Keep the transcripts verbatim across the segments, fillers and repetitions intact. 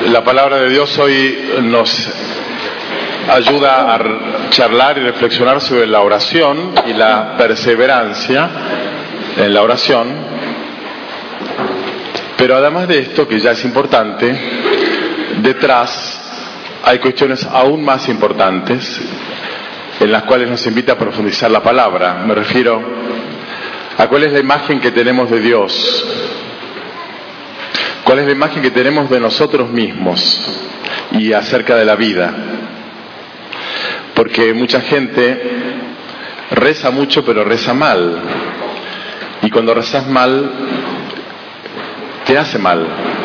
La palabra de Dios hoy nos ayuda a charlar y reflexionar sobre la oración y la perseverancia en la oración. Pero además de esto, que ya es importante, detrás hay cuestiones aún más importantes en las cuales nos invita a profundizar la palabra. Me refiero a cuál es la imagen que tenemos de Dios, cuál es la imagen que tenemos de nosotros mismos y acerca de la vida. Porque mucha gente reza mucho, pero reza mal. Y cuando rezas mal, te hace mal.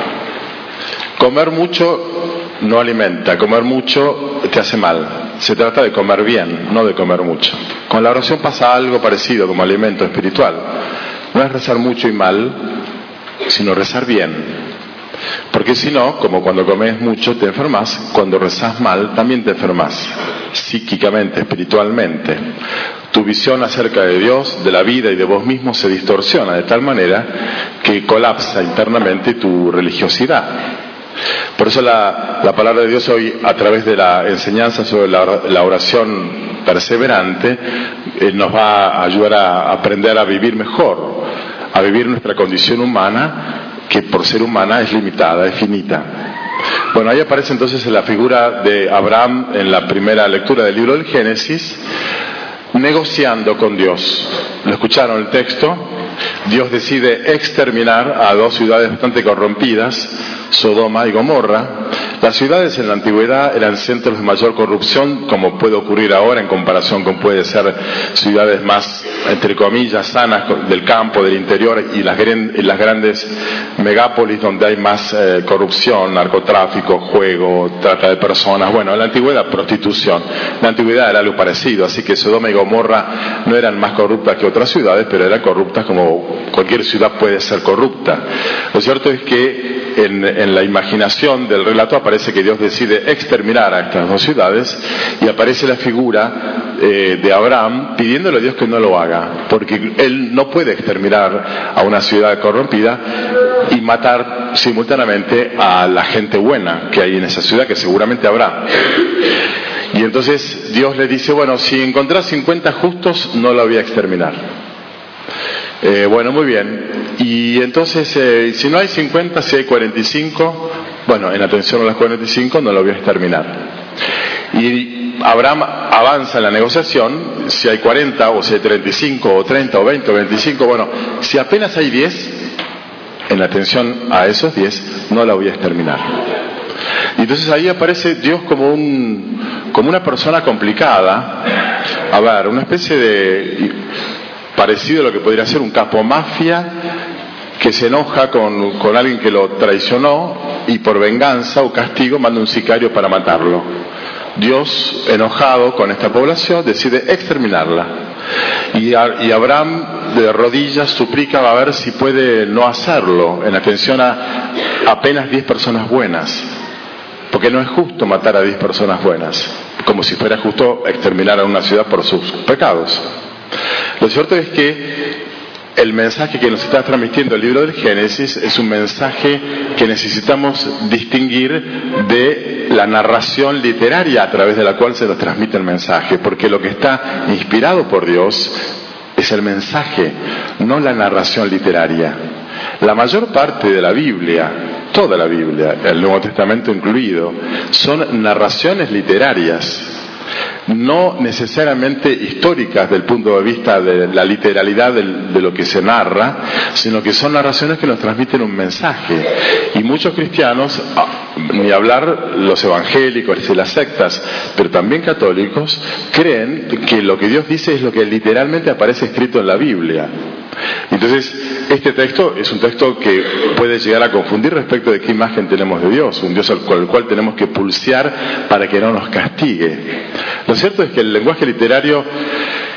Comer mucho no alimenta, comer mucho te hace mal. Se trata de comer bien, no de comer mucho. Con la oración pasa algo parecido como alimento espiritual. No es rezar mucho y mal, sino rezar bien. Porque si no, como cuando comes mucho te enfermas, cuando rezas mal también te enfermas, psíquicamente, espiritualmente. Tu visión acerca de Dios, de la vida y de vos mismo se distorsiona de tal manera que colapsa internamente tu religiosidad. Por eso la, la palabra de Dios hoy, a través de la enseñanza sobre la, la oración perseverante, eh, nos va a ayudar a aprender a vivir mejor, a vivir nuestra condición humana, que por ser humana es limitada, es finita. Bueno, ahí aparece entonces la figura de Abraham en la primera lectura del libro del Génesis, negociando con Dios. ¿Lo escucharon el texto? Dios decide exterminar a dos ciudades bastante corrompidas, Sodoma y Gomorra. Las ciudades en la antigüedad eran centros de mayor corrupción, como puede ocurrir ahora en comparación con puede ser ciudades más, entre comillas, sanas del campo, del interior, y las, y las grandes megápolis donde hay más eh, corrupción, narcotráfico, juego, trata de personas. Bueno, en la antigüedad prostitución. En la antigüedad era algo parecido, así que Sodoma y Gomorra no eran más corruptas que otras ciudades, pero eran corruptas como cualquier ciudad puede ser corrupta. Lo cierto es que en, en la imaginación del relato aparece que Dios decide exterminar a estas dos ciudades y aparece la figura eh, de Abraham pidiéndole a Dios que no lo haga, porque él no puede exterminar a una ciudad corrompida y matar simultáneamente a la gente buena que hay en esa ciudad, que seguramente habrá. Y entonces Dios le dice, bueno, si encontrás cincuenta justos, no lo voy a exterminar. Eh, bueno, muy bien. Y entonces, eh, si no hay cincuenta, si hay cuarenta y cinco, bueno, en atención a las cuarenta y cinco no lo voy a exterminar. Y Abraham avanza en la negociación, si hay cuarenta, o si hay treinta y cinco, o treinta, o veinte, o veinticinco, bueno, si apenas hay diez, en atención a esos diez, no la voy a exterminar. Y entonces ahí aparece Dios como un, como una persona complicada, a ver, una especie de... parecido a lo que podría ser un capo mafia que se enoja con, con alguien que lo traicionó y por venganza o castigo manda un sicario para matarlo. Dios, enojado con esta población, decide exterminarla. Y, a, y Abraham de rodillas suplica a ver si puede no hacerlo, en atención a apenas diez personas buenas. Porque no es justo matar a diez personas buenas, como si fuera justo exterminar a una ciudad por sus pecados. Lo cierto es que el mensaje que nos está transmitiendo el libro del Génesis es un mensaje que necesitamos distinguir de la narración literaria a través de la cual se nos transmite el mensaje, porque lo que está inspirado por Dios es el mensaje, no la narración literaria. La mayor parte de la Biblia, toda la Biblia, el Nuevo Testamento incluido, son narraciones literarias, no necesariamente históricas del punto de vista de la literalidad de, de lo que se narra, sino que son narraciones que nos transmiten un mensaje. Y muchos cristianos, ni hablar los evangélicos y las sectas, pero también católicos, creen que lo que Dios dice es lo que literalmente aparece escrito en la Biblia. Entonces, este texto es un texto que puede llegar a confundir respecto de qué imagen tenemos de Dios, un Dios al cual, al cual tenemos que pulsear para que no nos castigue. Lo cierto es que el lenguaje literario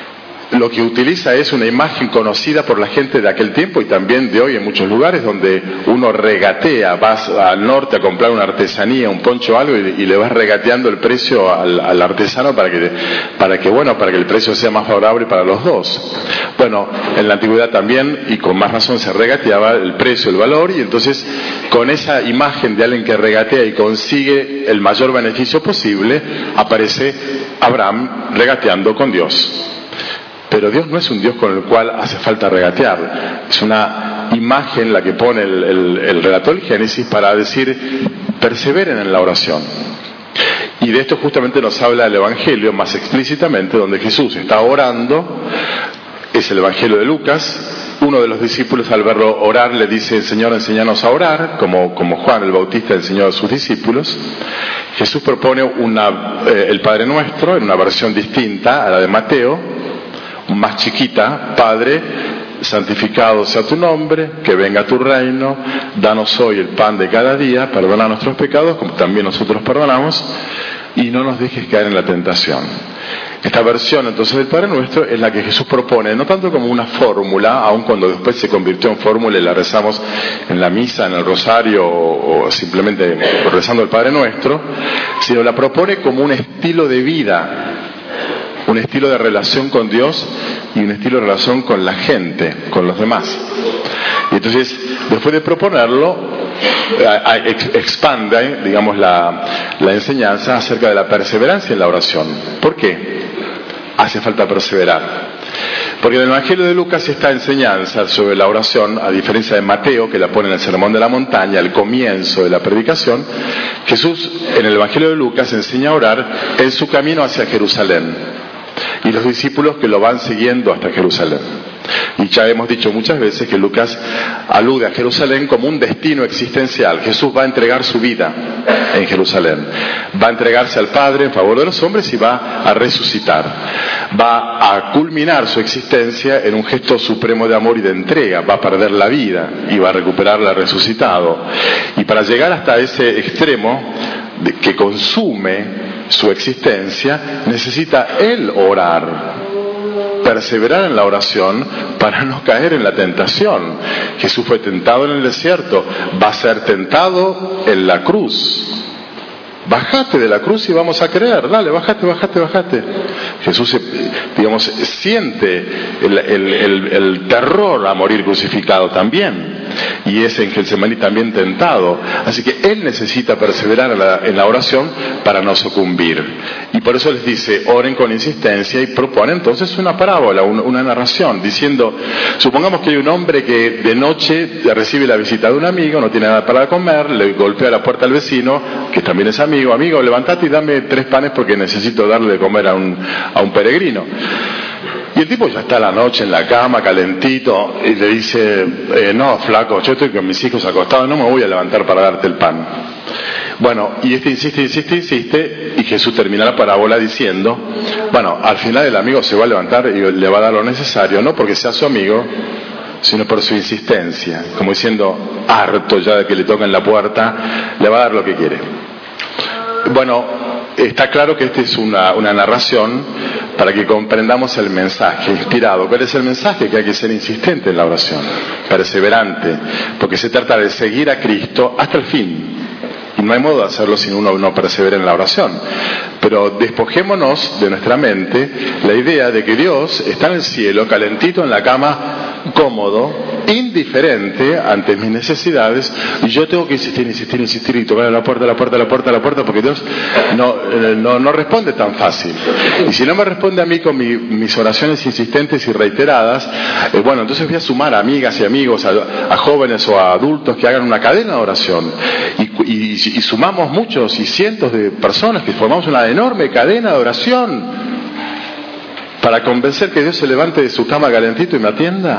lo que utiliza es una imagen conocida por la gente de aquel tiempo y también de hoy en muchos lugares donde uno regatea, vas al norte a comprar una artesanía, un poncho o algo y, y le vas regateando el precio al, al artesano para que, para que, bueno, para que el precio sea más favorable para los dos. Bueno, en la antigüedad también, y con más razón, se regateaba el precio, el valor, y entonces con esa imagen de alguien que regatea y consigue el mayor beneficio posible, aparece Abraham regateando con Dios. Pero Dios no es un Dios con el cual hace falta regatear. Es una imagen la que pone el, el, el relator del Génesis para decir, perseveren en la oración. Y de esto justamente nos habla el Evangelio más explícitamente, donde Jesús está orando. Es el Evangelio de Lucas. Uno de los discípulos, al verlo orar, le dice, Señor, enséñanos a orar, como, como Juan el Bautista enseñó a sus discípulos. Jesús propone una, eh, el Padre Nuestro en una versión distinta a la de Mateo, más chiquita: Padre, santificado sea tu nombre, que venga tu reino, danos hoy el pan de cada día, perdona nuestros pecados como también nosotros perdonamos, y no nos dejes caer en la tentación. Esta versión entonces del Padre Nuestro es la que Jesús propone, no tanto como una fórmula, aun cuando después se convirtió en fórmula y la rezamos en la misa, en el rosario o, o simplemente rezando el Padre Nuestro, sino la propone como un estilo de vida, un estilo de relación con Dios y un estilo de relación con la gente, con los demás. Y entonces, después de proponerlo, expande, digamos, la, la enseñanza acerca de la perseverancia en la oración. ¿Por qué hace falta perseverar? Porque en el Evangelio de Lucas esta enseñanza sobre la oración, a diferencia de Mateo, que la pone en el Sermón de la Montaña, al comienzo de la predicación, Jesús en el Evangelio de Lucas enseña a orar en su camino hacia Jerusalén. Y los discípulos que lo van siguiendo hasta Jerusalén. Y ya hemos dicho muchas veces que Lucas alude a Jerusalén como un destino existencial. Jesús va a entregar su vida en Jerusalén. Va a entregarse al Padre en favor de los hombres y va a resucitar. Va a culminar su existencia en un gesto supremo de amor y de entrega. Va a perder la vida y va a recuperarla resucitado. Y para llegar hasta ese extremo de que consume su existencia, necesita él orar, perseverar en la oración para no caer en la tentación. Jesús fue tentado en el desierto, va a ser tentado en la cruz. Bájate de la cruz y vamos a creer, dale, bájate, bájate, bájate. Jesús, digamos, siente el, el, el, el terror a morir crucificado también, y es en Getsemaní también tentado. Así que Él necesita perseverar en la, en la oración para no sucumbir. Y por eso les dice, oren con insistencia, y propone entonces una parábola, una, una narración, diciendo, supongamos que hay un hombre que de noche recibe la visita de un amigo, no tiene nada para comer, le golpea la puerta al vecino, que también es amigo, amigo, levantate y dame tres panes porque necesito darle de comer a un, a un peregrino. Y el tipo ya está la noche en la cama, calentito, y le dice, eh, no, flaco, yo estoy con mis hijos acostados, no me voy a levantar para darte el pan. Bueno, y este insiste, insiste, insiste, y Jesús termina la parábola diciendo, bueno, al final el amigo se va a levantar y le va a dar lo necesario, no porque sea su amigo, sino por su insistencia, como diciendo, harto ya de que le toquen la puerta, le va a dar lo que quiere. Bueno, está claro que esta es una, una narración para que comprendamos el mensaje inspirado. ¿Cuál es el mensaje? Que hay que ser insistente en la oración, perseverante, porque se trata de seguir a Cristo hasta el fin. Y no hay modo de hacerlo si uno no persevera en la oración. Pero despojémonos de nuestra mente la idea de que Dios está en el cielo, calentito en la cama, cómodo, indiferente ante mis necesidades, y yo tengo que insistir, insistir, insistir y tocar a la puerta, la puerta, la puerta, la puerta, porque Dios no, no, no responde tan fácil. Y si no me responde a mí con mi, mis oraciones insistentes y reiteradas, eh, bueno, entonces voy a sumar a amigas y amigos, a, a jóvenes o a adultos que hagan una cadena de oración. Y, y, y sumamos muchos y cientos de personas que formamos una enorme cadena de oración para convencer que Dios se levante de su cama calentito y me atienda.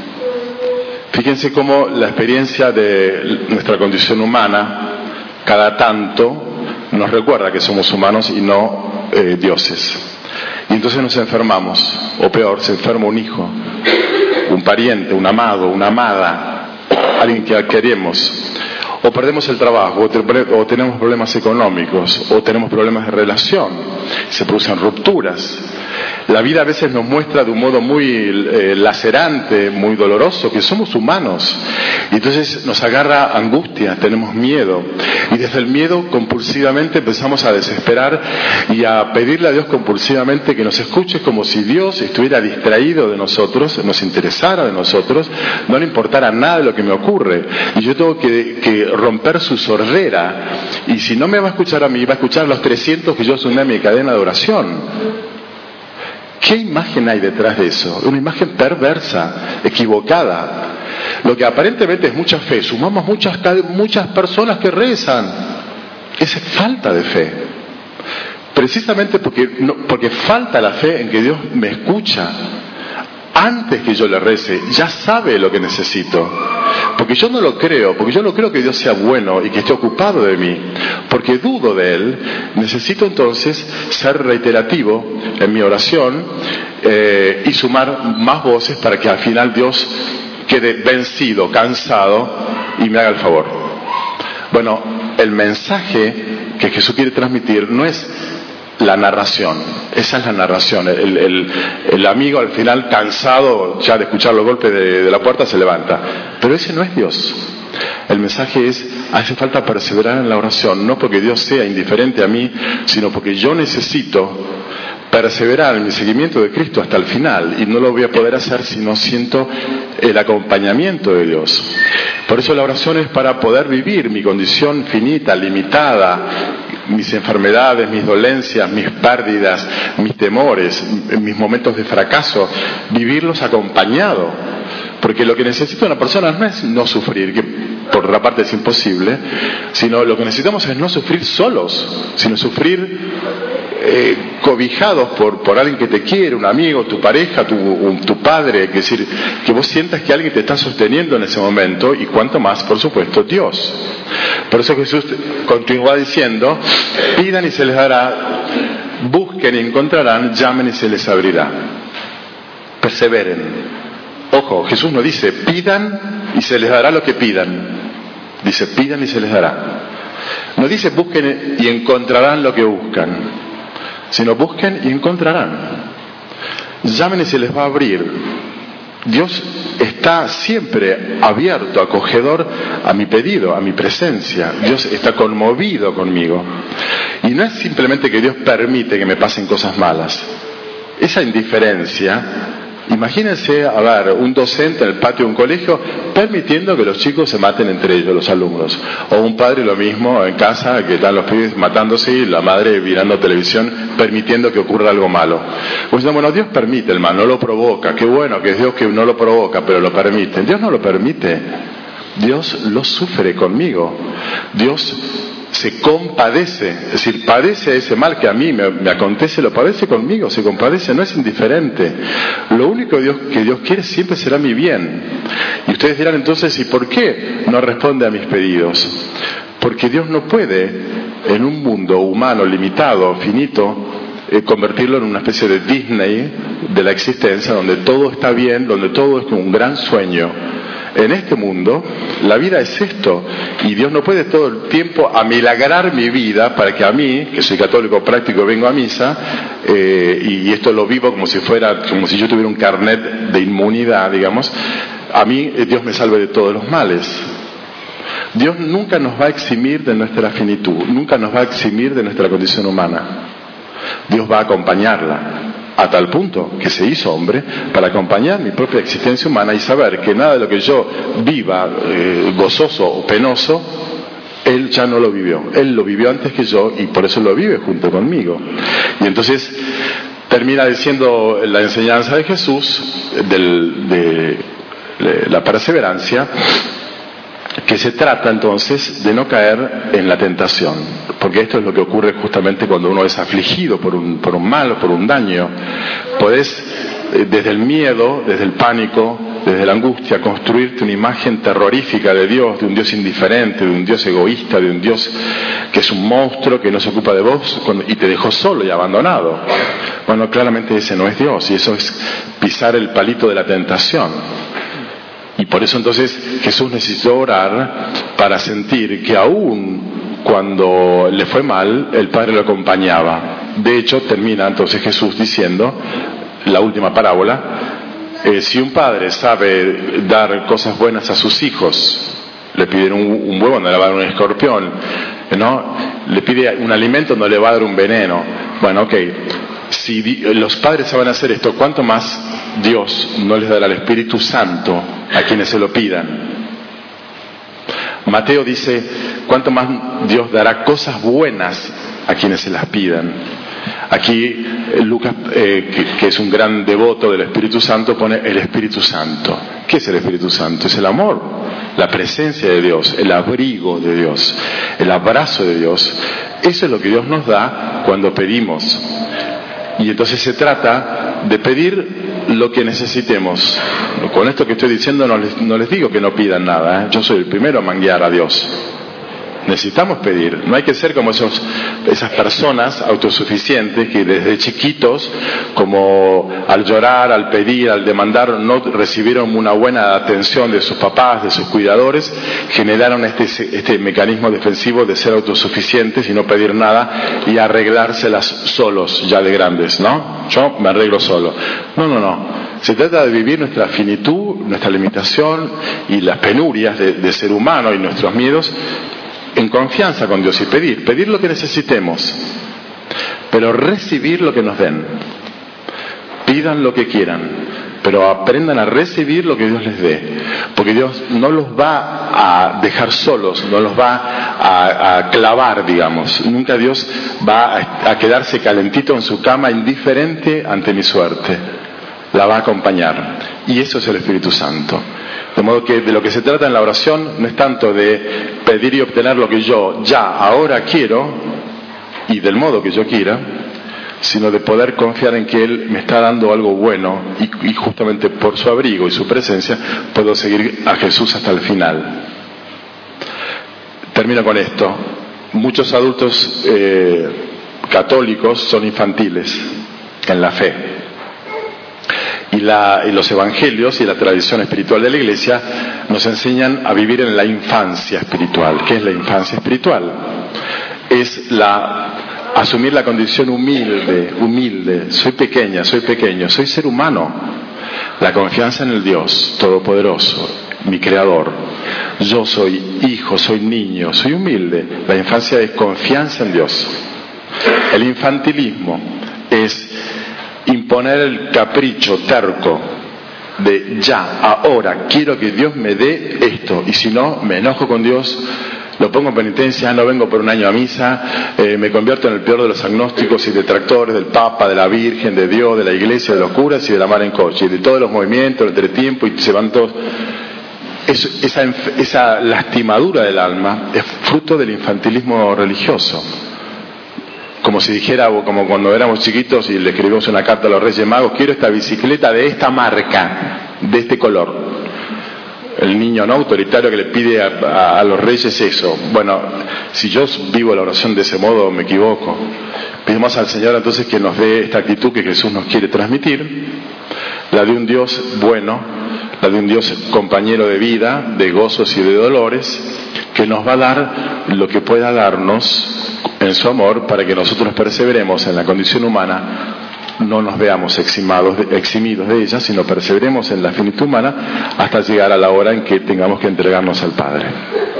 Fíjense cómo la experiencia de nuestra condición humana cada tanto nos recuerda que somos humanos y no eh, dioses. Y entonces nos enfermamos, o peor, se enferma un hijo, un pariente, un amado, una amada, alguien que queremos. O perdemos el trabajo, o tenemos problemas económicos, o tenemos problemas de relación, se producen rupturas. La vida a veces nos muestra de un modo muy eh, lacerante, muy doloroso, que somos humanos. Y entonces nos agarra angustia, tenemos miedo. Y desde el miedo compulsivamente empezamos a desesperar y a pedirle a Dios compulsivamente que nos escuche, como si Dios estuviera distraído de nosotros, nos interesara de nosotros, no le importara nada de lo que me ocurre. Y yo tengo que, que romper su sordera. Y si no me va a escuchar a mí, va a escuchar a los trescientos que yo sumé a mi cadena de oración. ¿Qué imagen hay detrás de eso? Una imagen perversa, equivocada. Lo que aparentemente es mucha fe, sumamos muchas, muchas personas que rezan. Esa es falta de fe. Precisamente porque, no, porque falta la fe en que Dios me escucha. Antes que yo le rece, ya sabe lo que necesito. Porque yo no lo creo, porque yo no creo que Dios sea bueno y que esté ocupado de mí. Porque dudo de Él, necesito entonces ser reiterativo en mi oración eh, y sumar más voces para que al final Dios quede vencido, cansado y me haga el favor. Bueno, el mensaje que Jesús quiere transmitir no es la narración, esa es la narración. El, el, el amigo al final, cansado ya de escuchar los golpes de, de la puerta, se levanta. Pero ese no es Dios. El mensaje es, hace falta perseverar en la oración, no porque Dios sea indiferente a mí, sino porque yo necesito perseverar en mi seguimiento de Cristo hasta el final, y no lo voy a poder hacer si no siento el acompañamiento de Dios. Por eso la oración es para poder vivir mi condición finita, limitada, mis enfermedades, mis dolencias, mis pérdidas, mis temores, mis momentos de fracaso, vivirlos acompañado. Porque lo que necesita una persona no es no sufrir, que por otra parte es imposible, sino lo que necesitamos es no sufrir solos, sino sufrir eh, cobijados por, por alguien que te quiere, un amigo, tu pareja, tu, un, tu padre, es decir, que vos sientas que alguien te está sosteniendo en ese momento, y cuanto más, por supuesto, Dios. Por eso Jesús continúa diciendo, pidan y se les dará, busquen y encontrarán, llamen y se les abrirá. Perseveren. Ojo, Jesús no dice, pidan y se les dará lo que pidan. Dice, pidan y se les dará. No dice, busquen y encontrarán lo que buscan, sino busquen y encontrarán. Llamen y se les va a abrir. Dios está siempre abierto, acogedor a mi pedido, a mi presencia. Dios está conmovido conmigo. Y no es simplemente que Dios permite que me pasen cosas malas. Esa indiferencia, imagínense, a ver, un docente en el patio de un colegio permitiendo que los chicos se maten entre ellos, los alumnos. O un padre lo mismo en casa, que están los pibes matándose y la madre mirando televisión permitiendo que ocurra algo malo. Pues bueno, Dios permite el mal, no lo provoca. Qué bueno que es Dios que no lo provoca, pero lo permite. Dios no lo permite. Dios lo sufre conmigo. Dios se compadece, es decir, padece ese mal que a mí me, me acontece, lo padece conmigo, se compadece, no es indiferente. Lo único Dios, que Dios quiere siempre será mi bien. Y ustedes dirán entonces, ¿y por qué no responde a mis pedidos? Porque Dios no puede, en un mundo humano limitado, finito, eh, convertirlo en una especie de Disney de la existencia, donde todo está bien, donde todo es un gran sueño. En este mundo, la vida es esto, y Dios no puede todo el tiempo amilagrar mi vida para que a mí, que soy católico práctico, vengo a misa, eh, y esto lo vivo como si fuera, como si yo tuviera un carnet de inmunidad, digamos, a mí eh, Dios me salve de todos los males. Dios nunca nos va a eximir de nuestra finitud, nunca nos va a eximir de nuestra condición humana. Dios va a acompañarla. A tal punto que se hizo hombre para acompañar mi propia existencia humana y saber que nada de lo que yo viva eh, gozoso o penoso, Él ya no lo vivió. Él lo vivió antes que yo y por eso lo vive junto conmigo. Y entonces termina diciendo la enseñanza de Jesús del, de, de la perseverancia, que se trata entonces de no caer en la tentación, porque esto es lo que ocurre justamente cuando uno es afligido por un, por un mal o por un daño. Podés, eh, desde el miedo, desde el pánico, desde la angustia, construirte una imagen terrorífica de Dios, de un Dios indiferente, de un Dios egoísta, de un Dios que es un monstruo, que no se ocupa de vos y te dejó solo y abandonado. Bueno, claramente ese no es Dios, y eso es pisar el palito de la tentación. Y por eso entonces Jesús necesitó orar para sentir que aún cuando le fue mal, el Padre lo acompañaba. De hecho, termina entonces Jesús diciendo, la última parábola, eh, si un padre sabe dar cosas buenas a sus hijos, le piden un, un huevo, no le va a dar un escorpión, ¿no? Le pide un alimento, no le va a dar un veneno. Bueno, ok, si di, los padres saben hacer esto, ¿cuánto más Dios no les dará el Espíritu Santo a quienes se lo pidan? Mateo dice, ¿cuánto más Dios dará cosas buenas a quienes se las pidan? Aquí Lucas, eh, que, que es un gran devoto del Espíritu Santo, pone el Espíritu Santo. ¿Qué es el Espíritu Santo? Es el amor, la presencia de Dios, el abrigo de Dios, el abrazo de Dios. Eso es lo que Dios nos da cuando pedimos. Y entonces se trata de pedir lo que necesitemos. Con esto que estoy diciendo no les, no les digo que no pidan nada, ¿eh? Yo soy el primero a manguear a Dios. Necesitamos pedir, no hay que ser como esos, esas personas autosuficientes que desde chiquitos, como al llorar, al pedir, al demandar, no recibieron una buena atención de sus papás, de sus cuidadores, generaron este, este mecanismo defensivo de ser autosuficientes y no pedir nada y arreglárselas solos ya de grandes, ¿no? Yo me arreglo solo. No, no, no. Se trata de vivir nuestra finitud, nuestra limitación y las penurias de, de ser humano y nuestros miedos en confianza con Dios y pedir, pedir lo que necesitemos, pero recibir lo que nos den. Pidan lo que quieran, pero aprendan a recibir lo que Dios les dé, porque Dios no los va a dejar solos, no los va a, a clavar, digamos. Nunca Dios va a, a quedarse calentito en su cama, indiferente ante mi suerte. La va a acompañar, y eso es el Espíritu Santo. De modo que de lo que se trata en la oración no es tanto de pedir y obtener lo que yo ya ahora quiero y del modo que yo quiera, sino de poder confiar en que Él me está dando algo bueno y, y justamente por su abrigo y su presencia puedo seguir a Jesús hasta el final. Termino con esto. Muchos adultos eh, católicos son infantiles en la fe. Y, la, y los evangelios y la tradición espiritual de la Iglesia nos enseñan a vivir en la infancia espiritual. ¿Qué es la infancia espiritual? Es la, asumir la condición humilde, humilde. Soy pequeña, soy pequeño, soy ser humano. La confianza en el Dios Todopoderoso, mi Creador. Yo soy hijo, soy niño, soy humilde. La infancia es confianza en Dios. El infantilismo es imponer el capricho terco de ya, ahora, quiero que Dios me dé esto, y si no, me enojo con Dios, lo pongo en penitencia, no vengo por un año a misa, eh, me convierto en el peor de los agnósticos y detractores del Papa, de la Virgen, de Dios, de la Iglesia, de los curas y de la mar en coche, y de todos los movimientos, el entretiempo, y se van todos. Es, esa, esa lastimadura del alma es fruto del infantilismo religioso. Como si dijera, como cuando éramos chiquitos y le escribimos una carta a los Reyes Magos, quiero esta bicicleta de esta marca, de este color. El niño no autoritario que le pide a, a, a los reyes eso. Bueno, si yo vivo la oración de ese modo, me equivoco. Pedimos al Señor entonces que nos dé esta actitud que Jesús nos quiere transmitir, la de un Dios bueno, la de un Dios compañero de vida, de gozos y de dolores, que nos va a dar lo que pueda darnos en su amor para que nosotros perseveremos en la condición humana, no nos veamos eximados de, eximidos de ella, sino perseveremos en la finitud humana hasta llegar a la hora en que tengamos que entregarnos al Padre.